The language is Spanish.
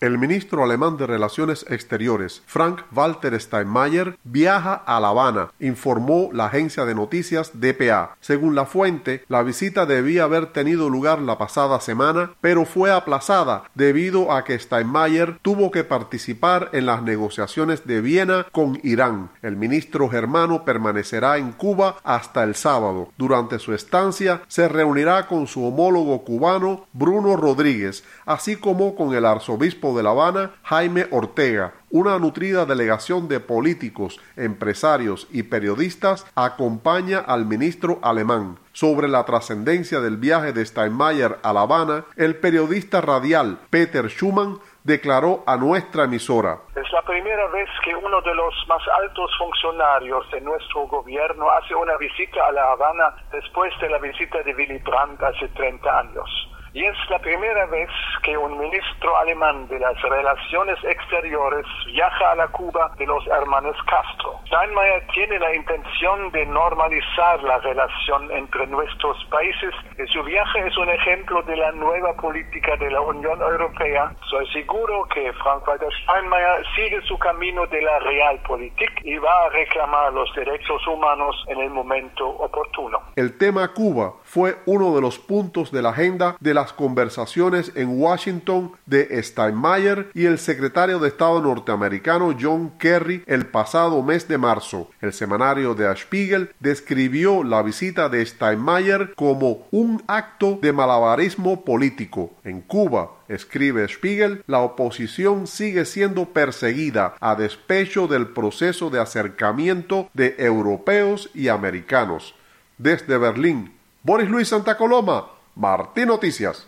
El ministro alemán de Relaciones Exteriores, Frank-Walter Steinmeier, viaja a La Habana, informó la agencia de noticias dpa. Según la fuente, la visita debía haber tenido lugar la pasada semana, pero fue aplazada debido a que Steinmeier tuvo que participar en las negociaciones de Viena con Irán. El ministro germano permanecerá en Cuba hasta el sábado. Durante su estancia, se reunirá con su homólogo cubano, Bruno Rodríguez, así como con el arzobispo de La Habana, Jaime Ortega. Una nutrida delegación de políticos, empresarios y periodistas acompaña al ministro alemán. Sobre la trascendencia del viaje de Steinmeier a La Habana, el periodista radial Peter Schumann declaró a nuestra emisora: es la primera vez que uno de los más altos funcionarios de nuestro gobierno hace una visita a La Habana después de la visita de Willy Brandt hace 30 años. Y es la primera vez que un ministro alemán de las Relaciones Exteriores viaja a la Cuba de los hermanos Castro. Steinmeier tiene la intención de normalizar la relación entre nuestros países y su viaje es un ejemplo de la nueva política de la Unión Europea. Soy seguro que Frank-Walter Steinmeier sigue su camino de la realpolitik y va a reclamar los derechos humanos en el momento oportuno. El tema Cuba fue uno de los puntos de la agenda de las conversaciones en Washington de Steinmeier y el secretario de Estado norteamericano John Kerry el pasado mes de marzo. El semanario Der Spiegel describió la visita de Steinmeier como un acto de malabarismo político. En Cuba, escribe Spiegel, la oposición sigue siendo perseguida a despecho del proceso de acercamiento de europeos y americanos. Desde Berlín, Boris Luis Santa Coloma, Martín Noticias.